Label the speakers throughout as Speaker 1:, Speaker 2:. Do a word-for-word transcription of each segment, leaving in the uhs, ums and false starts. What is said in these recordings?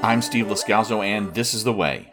Speaker 1: I'm Steve Liscalzo, and this is The Way.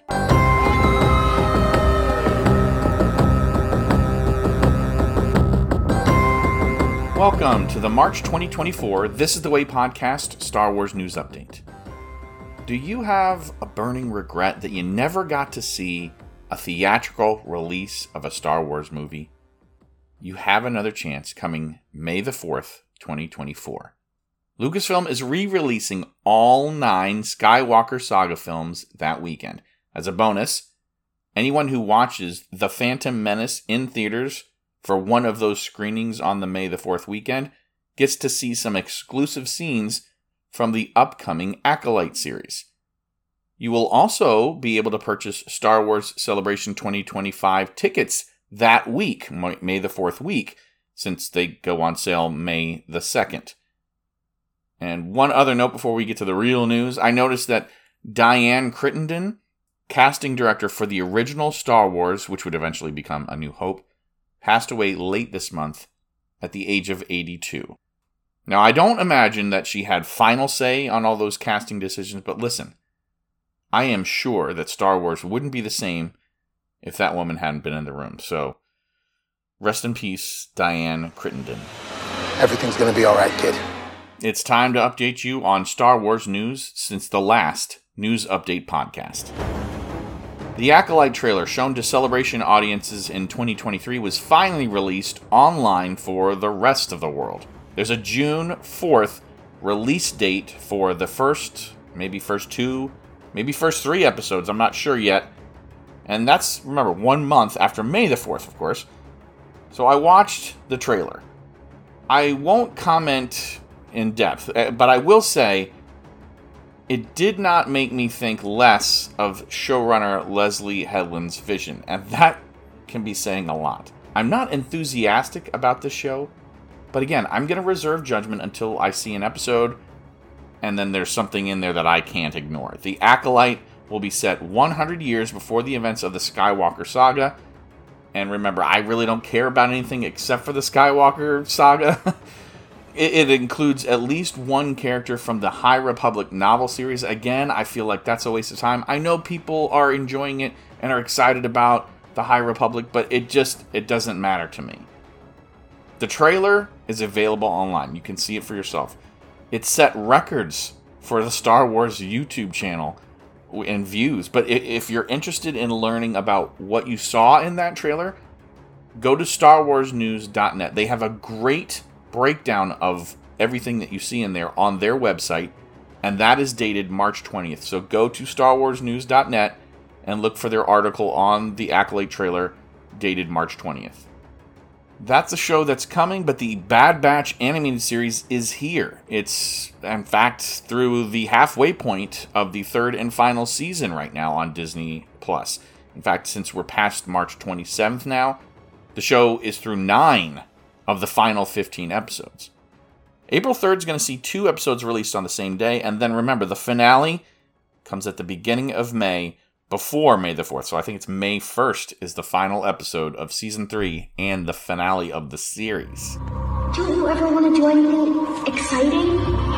Speaker 1: Welcome to the March twenty twenty-four This is The Way podcast Star Wars News Update. Do you have a burning regret that you never got to see a theatrical release of a Star Wars movie? You have another chance coming May the fourth, twenty twenty-four. Lucasfilm is re-releasing all nine Skywalker Saga films that weekend. As a bonus, anyone who watches The Phantom Menace in theaters for one of those screenings on the May the fourth weekend gets to see some exclusive scenes from the upcoming Acolyte series. You will also be able to purchase Star Wars Celebration twenty twenty-five tickets that week, May the fourth week, since they go on sale May the second. And one other note before we get to the real news, I noticed that Diane Crittenden, casting director for the original Star Wars, which would eventually become A New Hope, passed away late this month at the age of eighty-two. Now, I don't imagine that she had final say on all those casting decisions, but listen, I am sure that Star Wars wouldn't be the same if that woman hadn't been in the room. So, rest in peace, Diane Crittenden.
Speaker 2: Everything's gonna be alright, kid.
Speaker 1: It's time to update you on Star Wars news since the last News Update podcast. The Acolyte trailer shown to Celebration audiences in twenty twenty-three was finally released online for the rest of the world. There's a June fourth release date for the first, maybe first two, maybe first three episodes, I'm not sure yet. And that's, remember, one month after May the fourth, of course. So I watched the trailer. I won't comment in depth, but I will say it did not make me think less of showrunner Leslie Headland's vision, and that can be saying a lot. I'm not enthusiastic about this show, but again, I'm going to reserve judgment until I see an episode, and then there's something in there that I can't ignore. The Acolyte will be set one hundred years before the events of the Skywalker Saga, and remember, I really don't care about anything except for the Skywalker Saga. It includes at least one character from the High Republic novel series. Again, I feel like that's a waste of time. I know people are enjoying it and are excited about the High Republic, but it just, it doesn't matter to me. The trailer is available online. You can see it for yourself. It set records for the Star Wars YouTube channel and views. But if you're interested in learning about what you saw in that trailer, go to star wars news dot net. They have a great breakdown of everything that you see in there on their website, and that is dated March twentieth. So go to star wars news dot net and look for their article on the Acolyte trailer dated March twentieth. That's a show that's coming, but the Bad Batch animated series is here. It's, in fact, through the halfway point of the third and final season right now on Disney Plus. In fact, since we're past March twenty-seventh now, the show is through nine of the final fifteen episodes. April third is going to see two episodes released on the same day, and then remember, the finale comes at the beginning of May, before May the fourth, so I think it's May first is the final episode of Season three and the finale of the series.
Speaker 3: Don't you ever want to do anything exciting?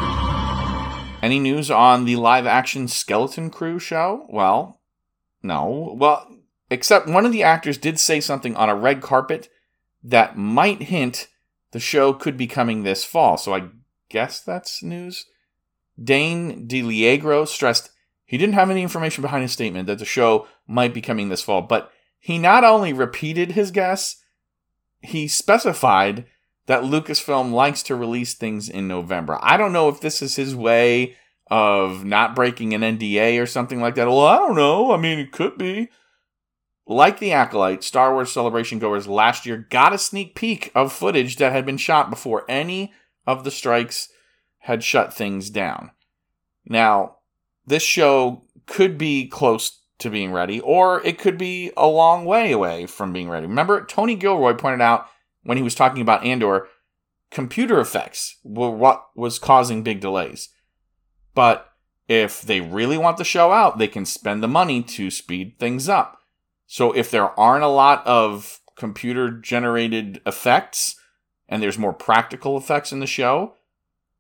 Speaker 1: Any news on the live-action Skeleton Crew show? Well, no. Well, except one of the actors did say something on a red carpet that might hint the show could be coming this fall, so I guess that's news. Dane DeLiegro stressed he didn't have any information behind his statement that the show might be coming this fall, but he not only repeated his guess, he specified that Lucasfilm likes to release things in November. I don't know if this is his way of not breaking an N D A or something like that. Well, I don't know. I mean, it could be. Like the Acolyte, Star Wars Celebration goers last year got a sneak peek of footage that had been shot before any of the strikes had shut things down. Now, this show could be close to being ready, or it could be a long way away from being ready. Remember, Tony Gilroy pointed out when he was talking about Andor, computer effects were what was causing big delays. But if they really want the show out, they can spend the money to speed things up. So if there aren't a lot of computer-generated effects, and there's more practical effects in the show,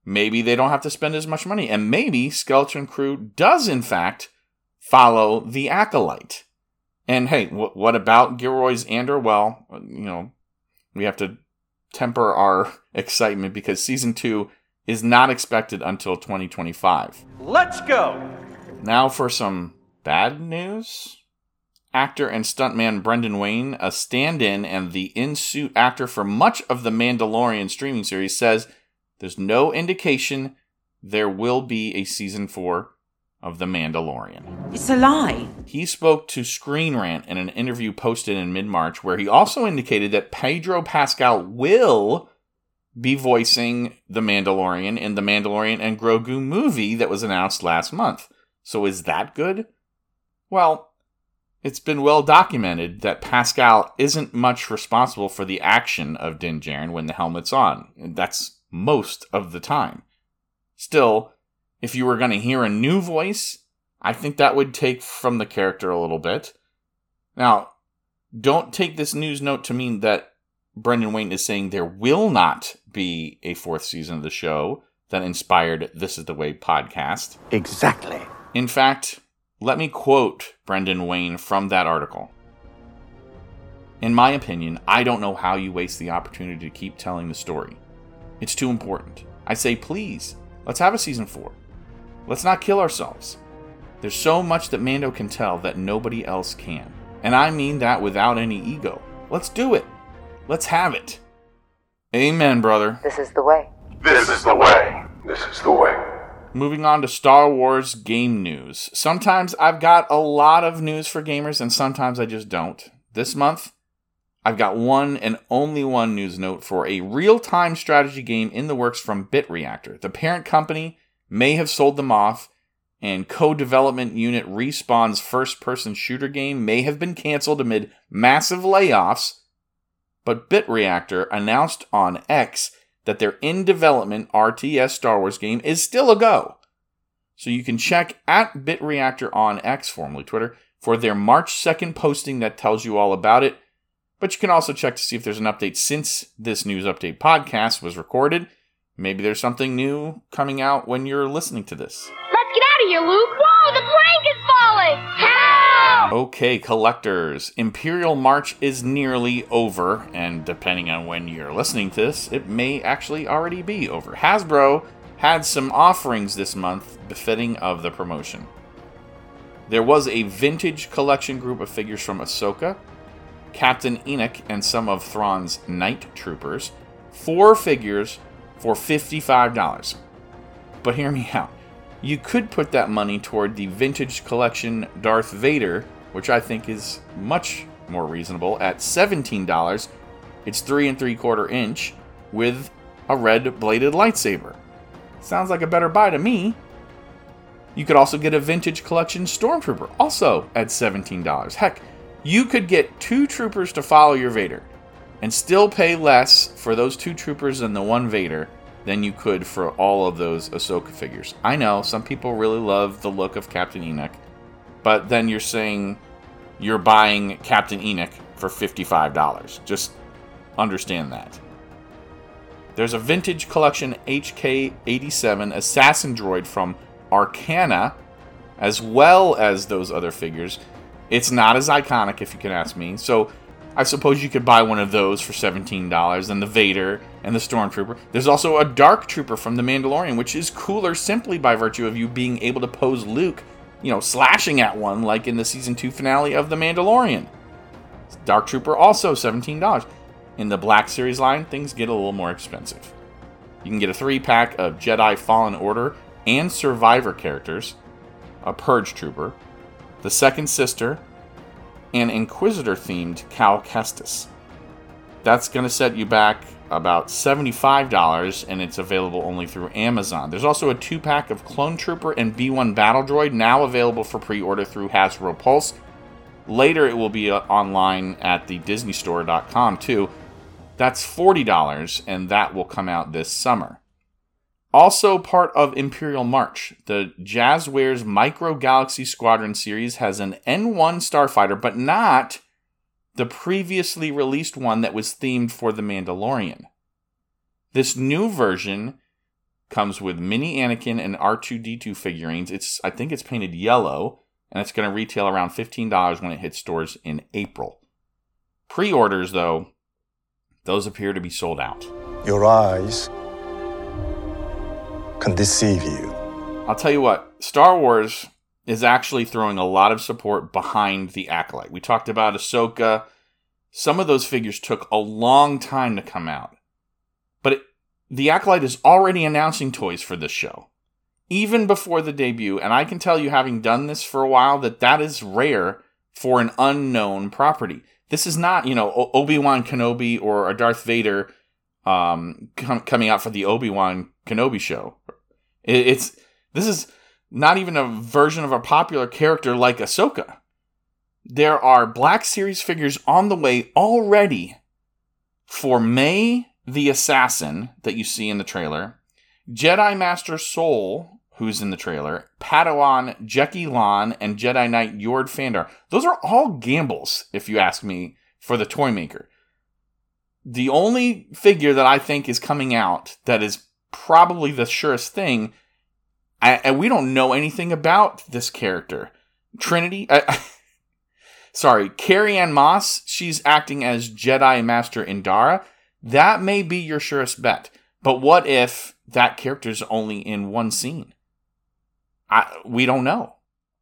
Speaker 1: maybe they don't have to spend as much money. And maybe Skeleton Crew does, in fact, follow the Acolyte. And hey, w- what about Gilroy's Andor? Well, you know, we have to temper our excitement because season two is not expected until twenty twenty-five.
Speaker 4: Let's go!
Speaker 1: Now for some bad news. Actor and stuntman Brendan Wayne, a stand-in and the in-suit actor for much of the Mandalorian streaming series, says there's no indication there will be a season four of The Mandalorian.
Speaker 5: It's a lie.
Speaker 1: He spoke to Screen Rant in an interview posted in mid-March where he also indicated that Pedro Pascal will be voicing The Mandalorian in the Mandalorian and Grogu movie that was announced last month. So is that good? Well, it's been well documented that Pascal isn't much responsible for the action of Din Djarin when the helmet's on. And that's most of the time. Still, if you were going to hear a new voice, I think that would take from the character a little bit. Now, don't take this news note to mean that Brendan Wayne is saying there will not be a fourth season of the show that inspired This Is The Way podcast.
Speaker 2: Exactly.
Speaker 1: In fact, let me quote Brendan Wayne from that article. In my opinion, I don't know how you waste the opportunity to keep telling the story. It's too important. I say, please, let's have a season four. Let's not kill ourselves. There's so much that Mando can tell that nobody else can. And I mean that without any ego. Let's do it. Let's have it. Amen, brother.
Speaker 6: This is the way.
Speaker 7: This is the way. This is the way.
Speaker 1: Moving on to Star Wars game news. Sometimes I've got a lot of news for gamers, and sometimes I just don't. This month, I've got one and only one news note for a real-time strategy game in the works from BitReactor. The parent company may have sold them off, and co-development unit Respawn's first-person shooter game may have been canceled amid massive layoffs, but BitReactor announced on X that their in-development R T S Star Wars game is still a go. So you can check at BitReactor on X, formerly Twitter, for their March second posting that tells you all about it. But you can also check to see if there's an update since this news update podcast was recorded. Maybe there's something new coming out when you're listening to this.
Speaker 3: Let's get out of here, Luke! Whoa, the plank is falling! Help!
Speaker 1: Okay, collectors. Imperial March is nearly over, and depending on when you're listening to this, it may actually already be over. Hasbro had some offerings this month befitting of the promotion. There was a vintage collection group of figures from Ahsoka, Captain Enoch, and some of Thrawn's Night Troopers. Four figures for fifty-five dollars. But hear me out. You could put that money toward the vintage collection Darth Vader, which I think is much more reasonable, at seventeen dollars. It's three and three quarter inch with a red bladed lightsaber. Sounds like a better buy to me. You could also get a vintage collection Stormtrooper, also at seventeen dollars. Heck, you could get two troopers to follow your Vader and still pay less for those two troopers and the one Vader than you could for all of those Ahsoka figures. I know, some people really love the look of Captain Enoch, but then you're saying you're buying Captain Enoch for fifty-five dollars. Just understand that. There's a vintage collection H K eighty-seven assassin droid from Arcana, as well as those other figures. It's not as iconic, if you can ask me, so I suppose you could buy one of those for seventeen dollars, and the Vader and the Stormtrooper. There's also a Dark Trooper from The Mandalorian, which is cooler simply by virtue of you being able to pose Luke, you know, slashing at one like in the Season two finale of The Mandalorian. Dark Trooper also seventeen dollars. In the Black Series line, things get a little more expensive. You can get a three-pack of Jedi Fallen Order and Survivor characters, a Purge Trooper, the Second Sister, and Inquisitor-themed Cal Kestis. That's going to set you back about seventy-five dollars, and it's available only through Amazon. There's also a two-pack of Clone Trooper and B one Battle Droid, now available for pre-order through Hasbro Pulse. Later, it will be uh, online at the Disney Store dot com, too. That's forty dollars, and that will come out this summer. Also part of Imperial March, the Jazzwares Micro Galaxy Squadron series has an N one starfighter, but not the previously released one that was themed for The Mandalorian. This new version comes with mini Anakin and R two D two figurines. It's I think it's painted yellow, and it's going to retail around fifteen dollars when it hits stores in April. Pre-orders, though, those appear to be sold out.
Speaker 4: Your eyes can deceive you.
Speaker 1: I'll tell you what, Star Wars is actually throwing a lot of support behind the Acolyte. We talked about Ahsoka. Some of those figures took a long time to come out. But it, the Acolyte is already announcing toys for this show, even before the debut. And I can tell you, having done this for a while, that that is rare for an unknown property. This is not, you know, Obi-Wan Kenobi or a Darth Vader um, com- coming out for the Obi-Wan Kenobi show. It, it's this is not even a version of a popular character like Ahsoka. There are Black Series figures on the way already for May the Assassin that you see in the trailer, Jedi Master Soul, who's in the trailer, Padawan Jeki Lon, and Jedi Knight Yord Fandar. Those are all gambles, if you ask me, for the toy maker. The only figure that I think is coming out that is probably the surest thing, and we don't know anything about this character. Trinity, I, sorry, Carrie-Anne Moss, she's acting as Jedi Master Indara. That may be your surest bet. But what if that character's only in one scene? I, we don't know.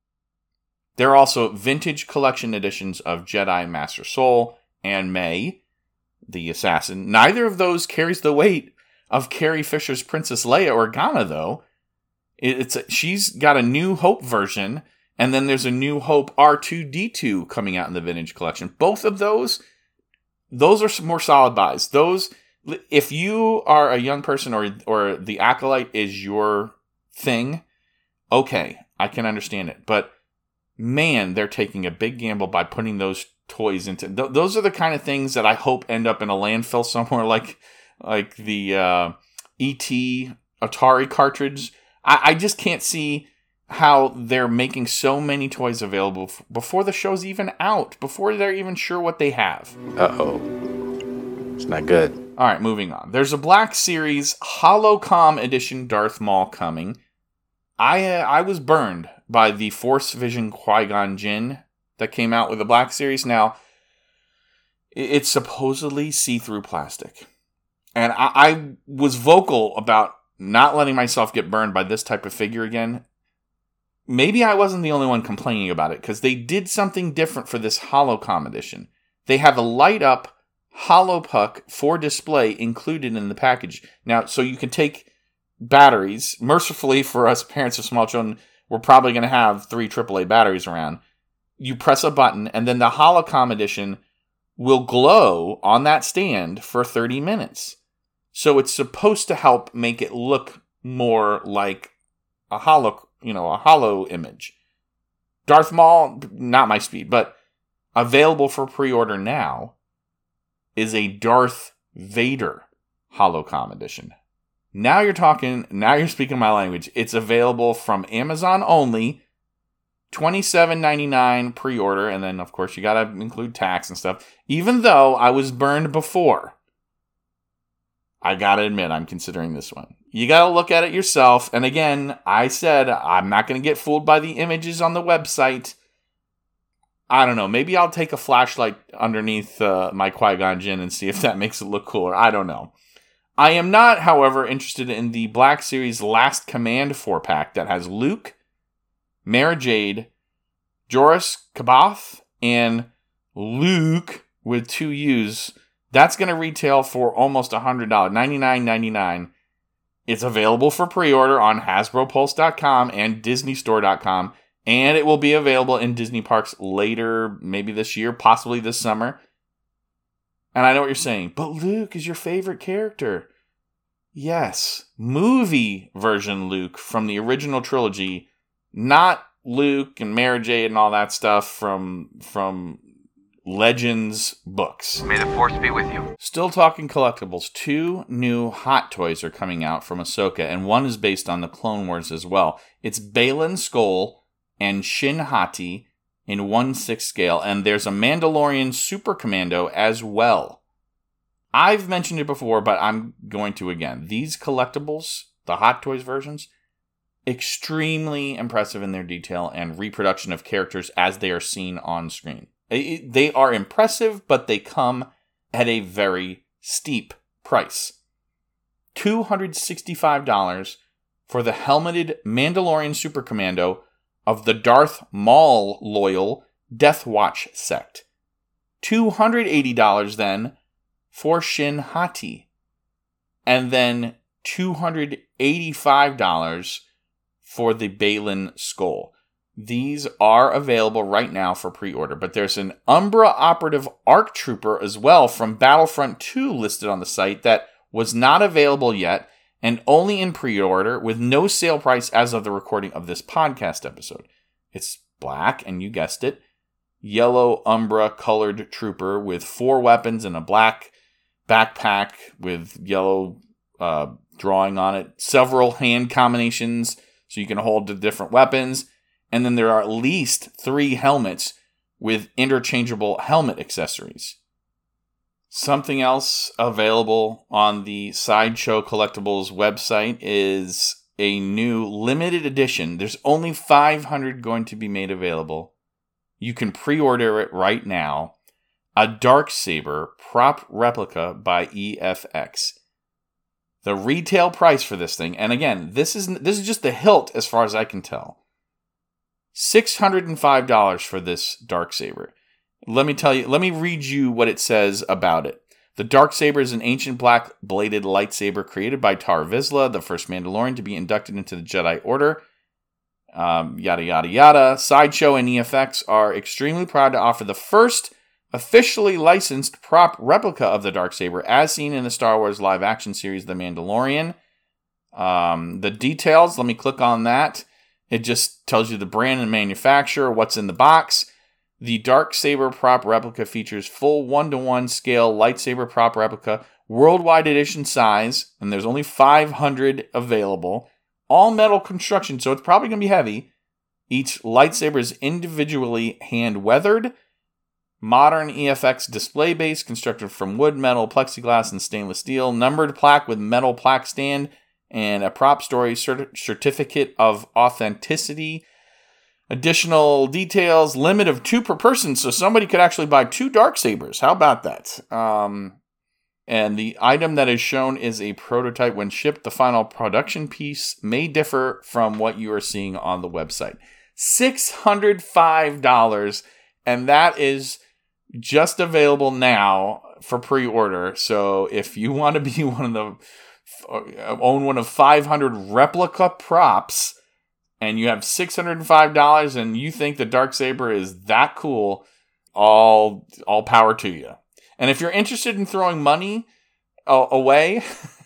Speaker 1: There are also vintage collection editions of Jedi Master Soul and May, the Assassin. Neither of those carries the weight of Carrie Fisher's Princess Leia Organa, though. It's a, she's got a New Hope version, and then there's a New Hope R two D two coming out in the vintage collection. Both of those, those are some more solid buys. Those, if you are a young person or or the Acolyte is your thing, okay, I can understand it. But man, they're taking a big gamble by putting those toys into. Th- those are the kind of things that I hope end up in a landfill somewhere, like like the uh, E T Atari cartridge. I, I just can't see how they're making so many toys available f- before the show's even out, before they're even sure what they have.
Speaker 5: Uh-oh. It's not good.
Speaker 1: All right, moving on. There's a Black Series Holocom Edition Darth Maul coming. I uh, I was burned by the Force Vision Qui-Gon Jinn that came out with the Black Series. Now, it's supposedly see-through plastic. And I, I was vocal about not letting myself get burned by this type of figure again. Maybe I wasn't the only one complaining about it, because they did something different for this Holocom edition. They have a light-up Holopuck for display included in the package. Now, so you can take batteries. Mercifully for us parents of small children, we're probably going to have three triple A batteries around. You press a button, and then the Holocom edition will glow on that stand for thirty minutes. So it's supposed to help make it look more like a holo, you know, a holo image. Darth Maul, not my speed, but available for pre-order now is a Darth Vader Holocom edition. Now you're talking, now you're speaking my language. It's available from Amazon only, twenty-seven ninety-nine pre-order, and then of course you gotta include tax and stuff. Even though I was burned before, I gotta admit I'm considering this one. You gotta look at it yourself, and again, I said I'm not gonna get fooled by the images on the website. I don't know, maybe I'll take a flashlight underneath uh, my Qui-Gon Jinn and see if that makes it look cooler. I don't know. I am not, however, interested in the Black Series Last Command four-pack that has Luke, Mara Jade, Joruus C'baoth, and Luke with two U's. That's going to retail for almost one hundred dollars, ninety-nine ninety-nine. It's available for pre-order on Hasbro Pulse dot com and Disney Store dot com, and it will be available in Disney parks later, maybe this year, possibly this summer. And I know what you're saying, but Luke is your favorite character. Yes, movie version Luke from the original trilogy, not Luke and Mara Jade and all that stuff from from Legends books.
Speaker 6: May the Force be with you.
Speaker 1: Still talking collectibles, two new Hot Toys are coming out from Ahsoka, and one is based on the Clone Wars as well. It's Baylan Skoll and Shin Hati in one sixth scale, and there's a Mandalorian Super Commando as well. I've mentioned it before, but I'm going to again. These collectibles the Hot Toys versions, extremely impressive in their detail and reproduction of characters as they are seen on screen. It, they are impressive, but they come at a very steep price. two hundred sixty-five dollars for the helmeted Mandalorian Super Commando of the Darth Maul loyal Death Watch sect. two hundred eighty dollars then for Shin Hati. And then two hundred eighty-five dollars for the Baylan Skull. These are available right now for pre-order, but there's an Umbra Operative ARC Trooper as well from Battlefront two listed on the site that was not available yet and only in pre-order with no sale price as of the recording of this podcast episode. It's black, and you guessed it, yellow Umbra colored trooper with four weapons and a black backpack with yellow uh, drawing on it, several hand combinations so you can hold the different weapons, and then there are at least three helmets with interchangeable helmet accessories. Something else available on the Sideshow Collectibles website is a new limited edition. There's only five hundred going to be made available. You can pre-order it right now. A Darksaber prop replica by E F X. The retail price for this thing, and again, this is this is just the hilt as far as I can tell. six hundred five dollars for this Darksaber. Let me tell you, let me read you what it says about it. The Darksaber is an ancient black-bladed lightsaber created by Tar Vizsla, the first Mandalorian to be inducted into the Jedi Order. Um, yada, yada, yada. Sideshow and E F X are extremely proud to offer the first officially licensed prop replica of the Darksaber, as seen in the Star Wars live-action series The Mandalorian. Um, the details, let me click on that. It just tells you the brand and manufacturer, what's in the box. The Darksaber prop replica features full one-to-one scale lightsaber prop replica, worldwide edition size, and there's only five hundred available. All metal construction, so it's probably going to be heavy. Each lightsaber is individually hand-weathered. Modern E F X display base constructed from wood, metal, plexiglass, and stainless steel. Numbered plaque with metal plaque stand and a prop story cert- certificate of authenticity. Additional details, limit of two per person, so somebody could actually buy two Darksabers. How about that? Um, and the item that is shown is a prototype. When shipped, the final production piece may differ from what you are seeing on the website. six hundred five dollars, and that is just available now for pre-order. So if you want to be one of the, own one of five hundred replica props, and you have six hundred five dollars and you think the Darksaber is that cool, all all power to you. And if you're interested in throwing money uh, away,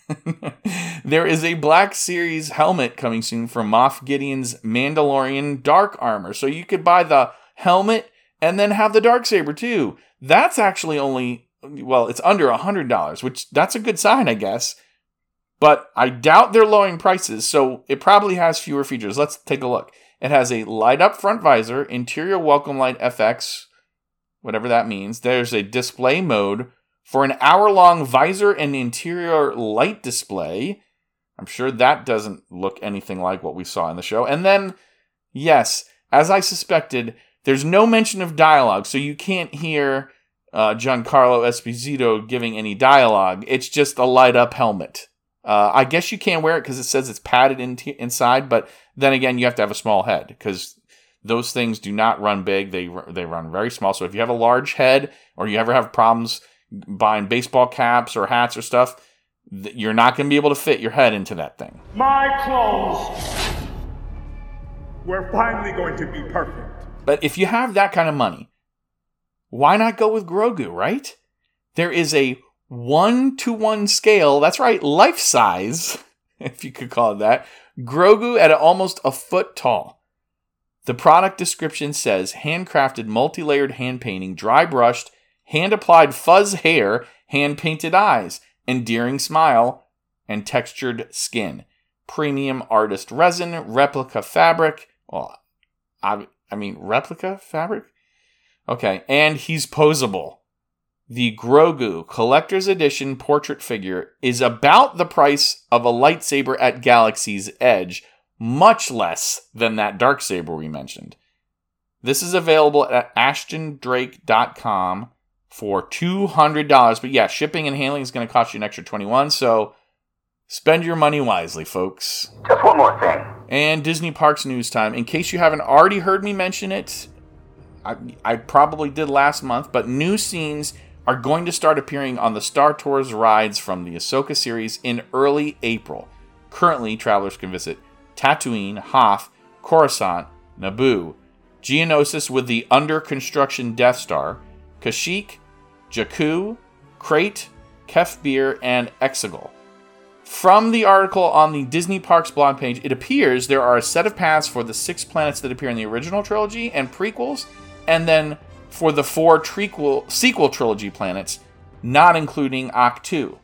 Speaker 1: there is a Black Series helmet coming soon from Moff Gideon's Mandalorian Dark Armor. So you could buy the helmet and then have the Darksaber too. That's actually only, well, it's under one hundred dollars, which that's a good sign, I guess. But I doubt they're lowering prices, so it probably has fewer features. Let's take a look. It has a light-up front visor, interior welcome light F X, whatever that means. There's a display mode for an hour-long visor and interior light display. I'm sure that doesn't look anything like what we saw in the show. And then, yes, as I suspected, there's no mention of dialogue, so you can't hear uh, Giancarlo Esposito giving any dialogue. It's just a light-up helmet. Uh, I guess you can't wear it because it says it's padded in t- inside, but then again, you have to have a small head because those things do not run big. They they run very small. So if you have a large head or you ever have problems buying baseball caps or hats or stuff, th- you're not going to be able to fit your head into that thing.
Speaker 7: My clothes were finally going to be perfect.
Speaker 1: But if you have that kind of money, why not go with Grogu, right? There is a one-to-one scale, that's right, life size, if you could call it that, Grogu at almost a foot tall. The product description says, handcrafted, multi-layered hand painting, dry brushed, hand-applied fuzz hair, hand-painted eyes, endearing smile, and textured skin. Premium artist resin, replica fabric, well, I, I mean, replica fabric? Okay, and he's posable. the Grogu Collector's Edition portrait figure is about the price of a lightsaber at Galaxy's Edge, much less than that Darksaber we mentioned. This is available at ashton drake dot com for two hundred dollars. But yeah, shipping and handling is going to cost you an extra twenty-one dollars, so spend your money wisely, folks.
Speaker 6: Just one more thing.
Speaker 1: And Disney Parks news time. In case you haven't already heard me mention it, I, I probably did last month, but new scenes are going to start appearing on the Star Tours rides from the Ahsoka series in early April. Currently, travelers can visit Tatooine, Hoth, Coruscant, Naboo, Geonosis with the under-construction Death Star, Kashyyyk, Jakku, Crate, Kef Bir, and Exegol. From the article on the Disney Parks blog page, it appears there are a set of paths for the six planets that appear in the original trilogy and prequels, and then for the four trequel, sequel trilogy planets, not including Ahch-To.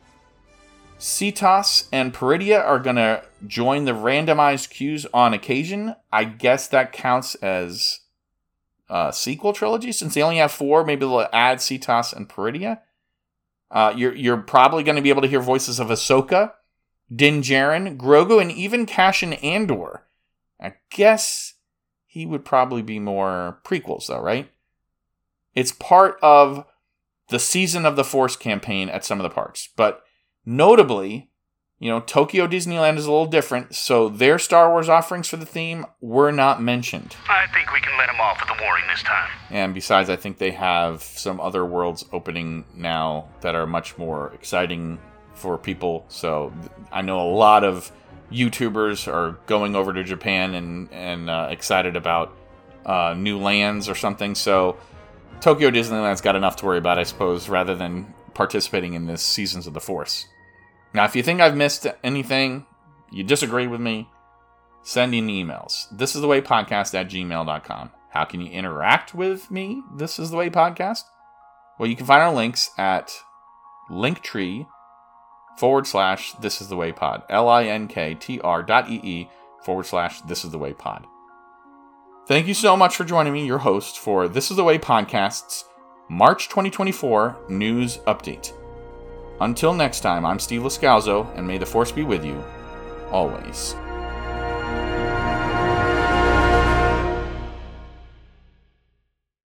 Speaker 1: Cetos and Peridia are going to join the randomized queues on occasion. I guess that counts as a sequel trilogy, since they only have four. Maybe they'll add Cetos and Peridia. Uh, you're, you're probably going to be able to hear voices of Ahsoka, Din Djarin, Grogu, and even Cassian Andor. I guess he would probably be more prequels, though, right? It's part of the Season of the Force campaign at some of the parks. But notably, you know, Tokyo Disneyland is a little different, so their Star Wars offerings for the theme were not mentioned.
Speaker 8: I think we can let them off with a warning this time.
Speaker 1: And besides, I think they have some other worlds opening now that are much more exciting for people. So I know a lot of YouTubers are going over to Japan and, and uh, excited about uh, new lands or something. So Tokyo Disneyland's got enough to worry about, I suppose, rather than participating in this Seasons of the Force. Now, if you think I've missed anything, you disagree with me, send in emails. This is the way podcast at gmail dot com. How can you interact with me? This is the way podcast. Well, you can find our links at Linktree forward slash This Is The Way Pod. L-I-N-K-T-R dot E-E forward slash This Is The Way Pod. Thank you so much for joining me, your host, for This Is The Way Podcast's March twenty twenty-four News Update. Until next time, I'm Steve Lascalzo, and may the Force be with you, always.